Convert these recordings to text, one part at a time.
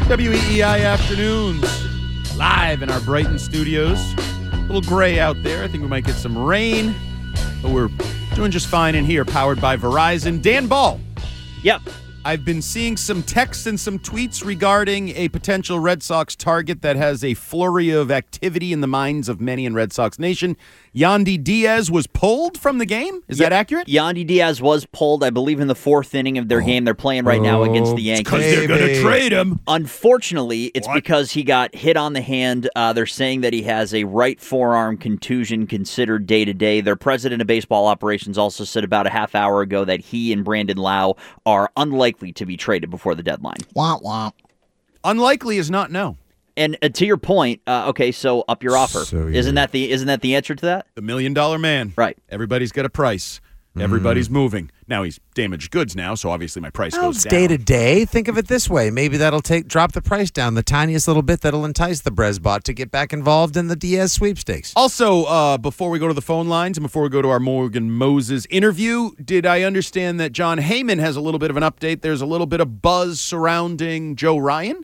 WEEI Afternoons, live in our Brighton studios. A little gray out there. I think we might get some rain, but we're doing just fine in here, powered by Verizon. Dan Ball. Yep. I've been seeing some texts and some tweets regarding a potential Red Sox target that has a flurry of activity in the minds of many in Red Sox Nation. Yandy Diaz was pulled from the game? Is that accurate? Yandy Diaz was pulled, I believe, in the fourth inning of their game. They're playing right now against the Yankees. Because they're going to trade him. Unfortunately, it's because he got hit on the hand. They're saying that he has a right forearm contusion considered day-to-day. Their president of baseball operations also said about a half hour ago that he and Brandon Lau are unlikely to be traded before the deadline. Wah, wah. Unlikely is not no. And to your point, okay, so up your offer. Isn't that the answer to that? The $1 Million Man. Right. Everybody's got a price. Everybody's moving. Now he's damaged goods now, so obviously my price goes It's down. day to day. Think of it this way. Maybe that'll drop the price down the tiniest little bit that'll entice the Brezbot to get back involved in the Diaz sweepstakes. Also, before we go to the phone lines and before we go to our Morgan Moses interview, did I understand that John Heyman has a little bit of an update? There's a little bit of buzz surrounding Joe Ryan?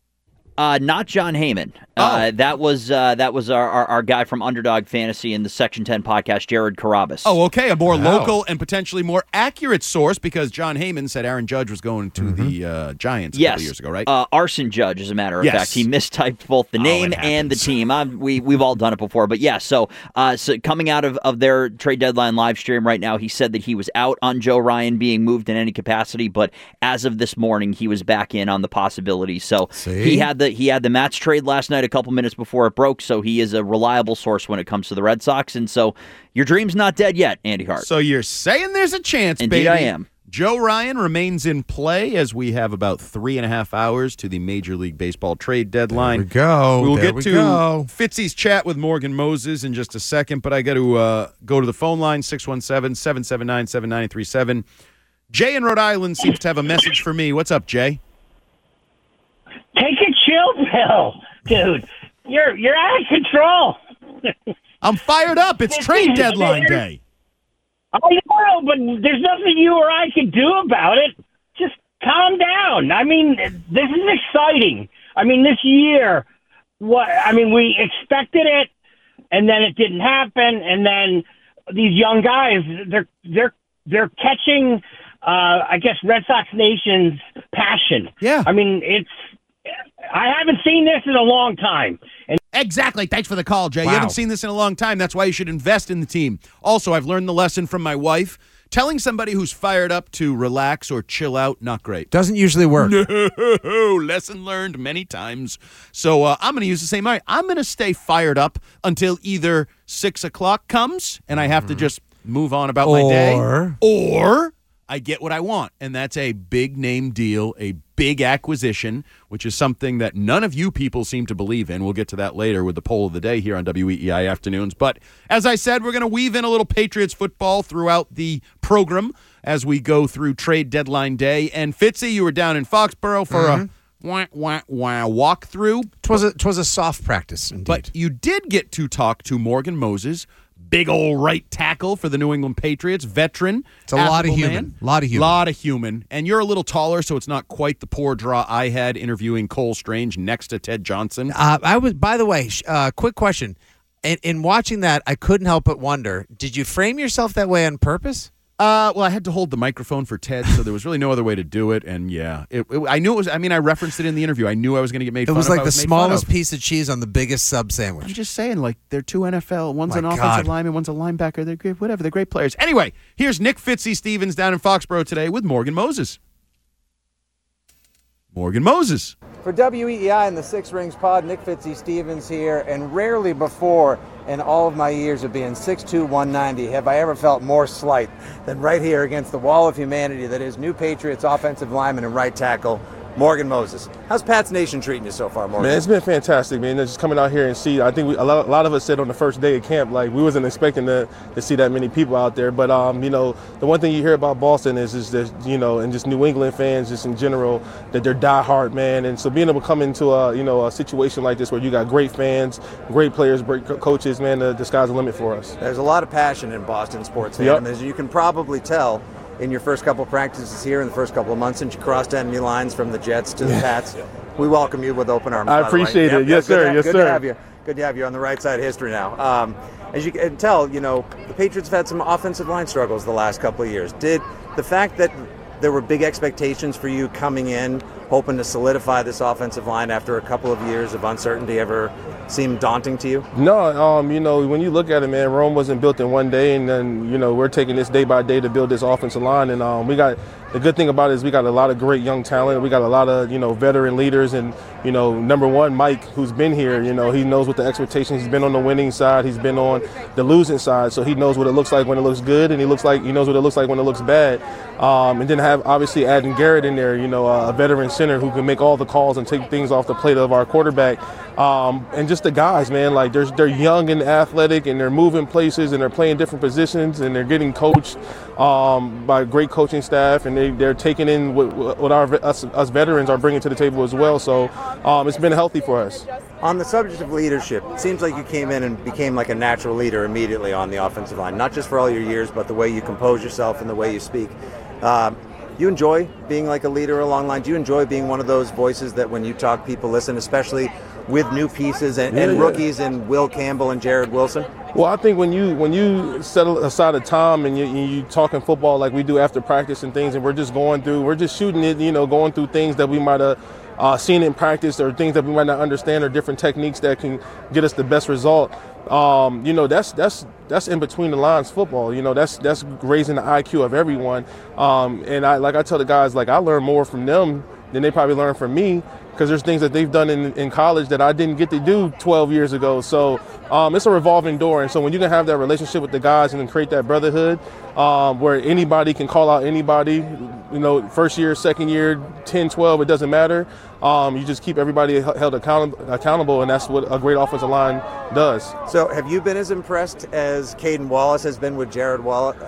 Not John Heyman. That was our guy from Underdog Fantasy and the Section 10 podcast, Jared Carabas. Oh, okay. A more local and potentially more accurate source because John Heyman said Aaron Judge was going to the Giants a couple years ago, right? Arson Judge, as a matter of fact. He mistyped both the name and the team. We've all done it before. But yeah, so coming out of their trade deadline live stream right now, he said that he was out on Joe Ryan being moved in any capacity, but as of this morning, he was back in on the possibility. So he had the Mats trade last night a couple minutes before it broke, so he is a reliable source when it comes to the Red Sox. And so your dream's not dead yet, Andy Hart. So you're saying there's a chance, Indeed baby. I am. Joe Ryan remains in play as we have about 3.5 hours to the Major League Baseball trade deadline. There we go. We will get to Fitzy's chat with Morgan Moses in just a second, but I got to go to the phone line, 617-779-7937. Jay in Rhode Island seems to have a message for me. What's up, Jay? Take a chill pill, dude. You're out of control. I'm fired up. It's trade deadline day. I know, but there's nothing you or I can do about it. Just calm down. I mean, this is exciting. I mean, this year, we expected it, and then it didn't happen, and then these young guys, they're catching, I guess, Red Sox Nation's passion. Yeah. I mean, I haven't seen this in a long time. And Exactly. Thanks for the call, Jay. Wow. You haven't seen this in a long time. That's why you should invest in the team. Also, I've learned the lesson from my wife. Telling somebody who's fired up to relax or chill out, not great. Doesn't usually work. No, lesson learned many times. So I'm going to use the same. All right, I'm going to stay fired up until either 6 o'clock comes and I have to just move on about my day. Or I get what I want, and that's a big name deal, a big acquisition, which is something that none of you people seem to believe in. We'll get to that later with the poll of the day here on WEEI Afternoons. But as I said, we're going to weave in a little Patriots football throughout the program as we go through trade deadline day. And Fitzy, you were down in Foxborough for a walkthrough. 'Twas a soft practice, indeed. But you did get to talk to Morgan Moses, big old right tackle for the New England Patriots, veteran. It's a lot of human. Lot of human. And you're a little taller, so it's not quite the poor draw I had interviewing Cole Strange next to Ted Johnson. By the way, quick question. In watching that, I couldn't help but wonder, did you frame yourself that way on purpose? Well, I had to hold the microphone for Ted, so there was really no other way to do it. And yeah, I knew it was. I mean, I referenced it in the interview. I knew I was going to get made fun of. It was like the the smallest piece of cheese on the biggest sub sandwich. I'm just saying, like, they're two NFL. One's an offensive lineman, one's a linebacker. They're great, whatever. They're great players. Anyway, here's Nick Fitzy-Stevens down in Foxborough today with Morgan Moses. Morgan Moses. For WEEI and the Six Rings Pod, Nick Fitzy-Stevens here, and rarely before in all of my years of being 6'2", 190 have I ever felt more slight than right here against the wall of humanity that is New Patriots offensive lineman and right tackle, Morgan Moses. How's Pat's Nation treating you so far, Morgan? Man, it's been fantastic, man. Just coming out here and see, I think a lot of us said on the first day of camp, like, we wasn't expecting to see that many people out there. But, the one thing you hear about Boston is that, and just New England fans just in general, that they're diehard, man. And so being able to come into a situation like this where you got great fans, great players, great coaches, man, the sky's the limit for us. There's a lot of passion in Boston sports fandom, as you can probably tell in your first couple of practices here in the first couple of months since you crossed enemy lines from the Jets to the Pats. We welcome you with open arms. I appreciate it. Yes, sir. Yes, sir. Good to have you. Good to have you on the right side of history now. As you can tell, the Patriots have had some offensive line struggles the last couple of years. Did the fact that there were big expectations for you coming in, hoping to solidify this offensive line after a couple of years of uncertainty, ever seem daunting to you? No, when you look at it, man, Rome wasn't built in one day, and then, we're taking this day by day to build this offensive line, and the good thing about it is we got a lot of great young talent. We got a lot of, veteran leaders, and, number one, Mike, who's been here, he knows what the expectations. He's been on the winning side. He's been on the losing side, so he knows what it looks like when it looks good, and he knows what it looks like when it looks bad. And then have, obviously, adding Garrett in there, a veteran center who can make all the calls and take things off the plate of our quarterback. And just the guys, man, like they're young and athletic, and they're moving places, and they're playing different positions, and they're getting coached by a great coaching staff, and they're taking in what us veterans are bringing to the table as well. So it's been healthy for us. On the subject of leadership, it seems like you came in and became like a natural leader immediately on the offensive line, not just for all your years, but the way you compose yourself and the way you speak. You enjoy being like a leader along line? Do you enjoy being one of those voices that when you talk, people listen, especially with new pieces and rookies and Will Campbell and Jared Wilson? Well, I think when you set aside a time and you talking football like we do after practice and things, and we're just shooting it, going through things that we might have seen in practice, or things that we might not understand, or different techniques that can get us the best result. That's in between the lines football. That's raising the IQ of everyone. And I tell the guys, I learn more from them than they probably learn from me, because there's things that they've done in college that I didn't get to do 12 years ago. So it's a revolving door. And so when you can have that relationship with the guys and then create that brotherhood where anybody can call out anybody, first year, second year, 10, 12, it doesn't matter. You just keep everybody held accountable, and that's what a great offensive line does. So have you been as impressed as Caden Wallace has been with Jared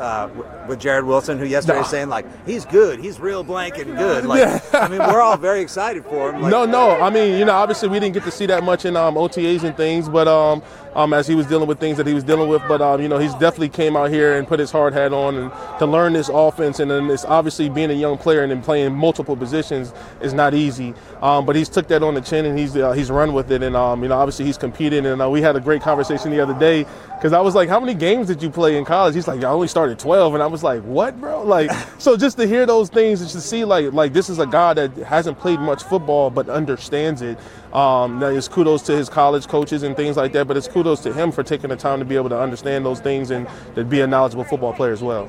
Wilson, who yesterday was saying, he's good, he's real blank and good? We're all very excited for him. No. Obviously we didn't get to see that much in OTAs and things, but as he was dealing with things that he was dealing with. But, he's definitely came out here and put his hard hat on and to learn this offense. And then it's obviously being a young player and then playing multiple positions is not easy. But he's took that on the chin, and he's run with it. And, obviously he's competed. And we had a great conversation the other day, because I was like, how many games did you play in college? He's like, I only started 12. And I was like, what, bro? So just to hear those things and to see like this is a guy that hasn't played much football but understands it. Now it's kudos to his college coaches and things like that, but it's kudos to him for taking the time to be able to understand those things and to be a knowledgeable football player as well.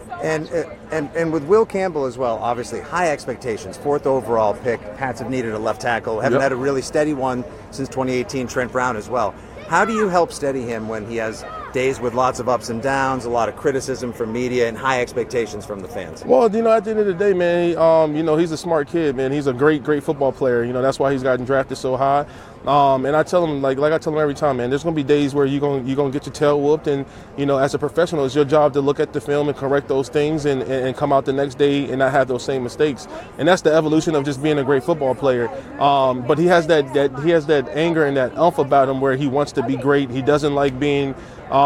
And with Will Campbell as well, obviously high expectations, 4th overall pick. Pats have needed a left tackle, haven't had a really steady one since 2018, Trent Brown as well. How do you help steady him when he has days with lots of ups and downs, a lot of criticism from media, and high expectations from the fans? Well, at the end of the day, man, he's a smart kid, man. He's a great football player. That's why he's gotten drafted so high. And I tell him, like I tell him every time, man, there's going to be days where you're going to get your tail whooped. And, as a professional, it's your job to look at the film and correct those things and come out the next day and not have those same mistakes. And that's the evolution of just being a great football player. But he has that anger and that umph about him where he wants to be great. He doesn't like being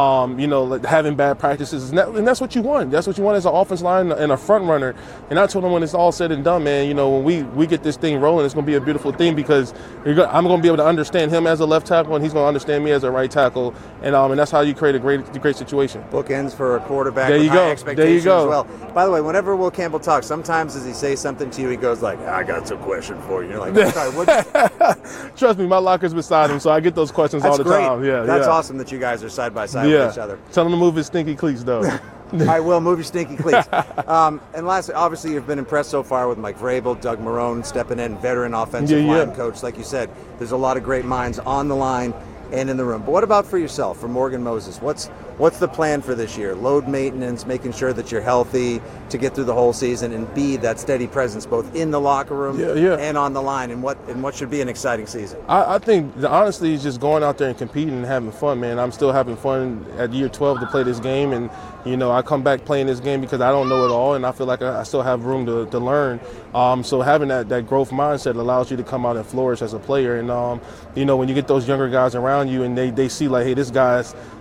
having bad practices. And that's what you want. That's what you want as an offensive line and a front runner. And I told him when it's all said and done, man, when we get this thing rolling, it's going to be a beautiful thing, because I'm going to be able to understand him as a left tackle, and he's going to understand me as a right tackle. And that's how you create a great situation. Bookends for a quarterback with high expectations as well. By the way, whenever Will Campbell talks, sometimes as he says something to you, he goes like, I got some question for you. And you're like, sorry, what? Trust me, my locker's beside him, so I get those questions all the time. Yeah, that's awesome that you guys are side by side with each other. Tell him to move his stinky cleats, though. All right, Will, move your stinky cleats. And lastly, obviously, you've been impressed so far with Mike Vrabel, Doug Marrone stepping in, veteran offensive line coach. Like you said, there's a lot of great minds on the line and in the room. But what about for yourself, for Morgan Moses? What's the plan for this year? Load maintenance, making sure that you're healthy to get through the whole season, and be that steady presence both in the locker room and on the line, and what should be an exciting season? I think, honestly, it's just going out there and competing and having fun, man. I'm still having fun at year 12 to play this game, and I come back playing this game because I don't know it all, and I feel like I still have room to learn. So having that growth mindset allows you to come out and flourish as a player. And when you get those younger guys around you and they see like, hey, this guy's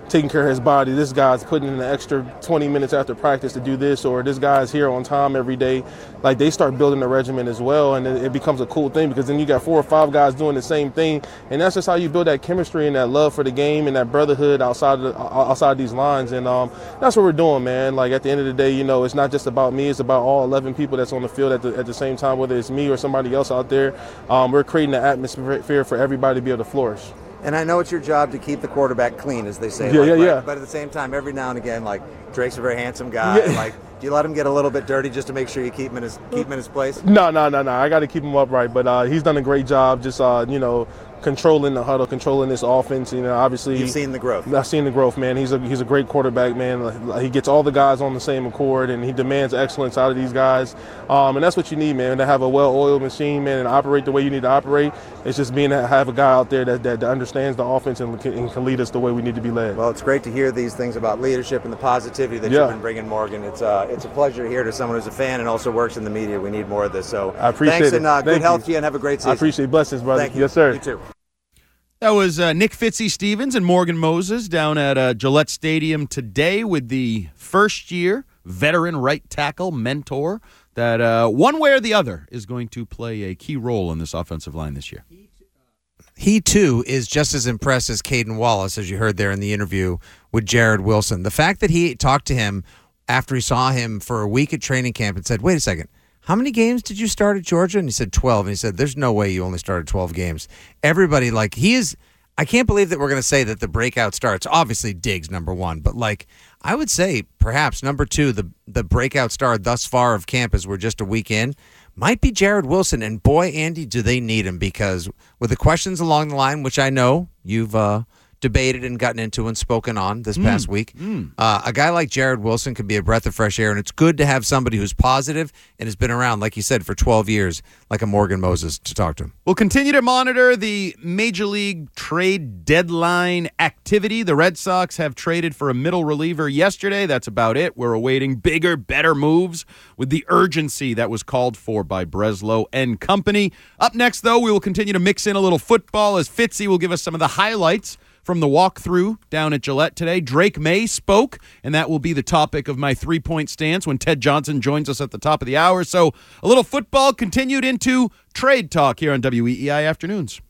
taking care of his body. This guy's putting in an extra 20 minutes after practice to do this, or this guy's here on time every day. Like, they start building a regimen as well, and it becomes a cool thing because then you got 4 or 5 guys doing the same thing, and that's just how you build that chemistry and that love for the game and that brotherhood outside these lines. And that's what we're doing, man. Like, at the end of the day, it's not just about me. It's about all 11 people that's on the field at the same time, whether it's me or somebody else out there. We're creating an atmosphere for everybody to be able to flourish. And I know it's your job to keep the quarterback clean, as they say. Yeah. But at the same time, every now and again, like, Drake's a very handsome guy. Yeah. Like, do you let him get a little bit dirty just to make sure you keep him in his place? No. I got to keep him upright. But he's done a great job just, controlling the huddle, controlling this offense. Obviously. You've seen the growth. I've seen the growth, man. He's a great quarterback, man. He gets all the guys on the same accord, and he demands excellence out of these guys. And that's what you need, man, to have a well-oiled machine, man, and operate the way you need to operate. It's just have a guy out there that understands the offense and can lead us the way we need to be led. Well, it's great to hear these things about leadership and the positivity that you've been bringing, Morgan. It's a pleasure to hear to someone who's a fan and also works in the media. We need more of this. So I appreciate thanks it. And good health to you, and have a great season. I appreciate blessings, brother. Thank you. Yes, sir. You too. That was Nick Fitzy-Stevens and Morgan Moses down at Gillette Stadium today with the first-year veteran right tackle mentor that one way or the other is going to play a key role in this offensive line this year. He, too, is just as impressed as Caden Wallace, as you heard there in the interview with Jared Wilson. The fact that he talked to him after he saw him for a week at training camp and said, wait a second, how many games did you start at Georgia? And he said 12. And he said, there's no way you only started 12 games. Everybody, I can't believe that we're going to say that the breakout starts. Obviously, Diggs, number one. But, I would say perhaps number two, the breakout star thus far of camp, as we're just a week in, might be Jared Wilson. And, boy, Andy, do they need him, because with the questions along the line, which I know you've debated and gotten into and spoken on this past week. A guy like Jared Wilson could be a breath of fresh air, and it's good to have somebody who's positive and has been around, like you said, for 12 years, like a Morgan Moses, to talk to him. We'll continue to monitor the Major League trade deadline activity. The Red Sox have traded for a middle reliever yesterday. That's about it. We're awaiting bigger, better moves with the urgency that was called for by Breslow and company. Up next, though, we will continue to mix in a little football as Fitzy will give us some of the highlights from the walkthrough down at Gillette today. Drake May spoke, and that will be the topic of my three-point stance when Ted Johnson joins us at the top of the hour. So a little football continued into trade talk here on WEEI Afternoons.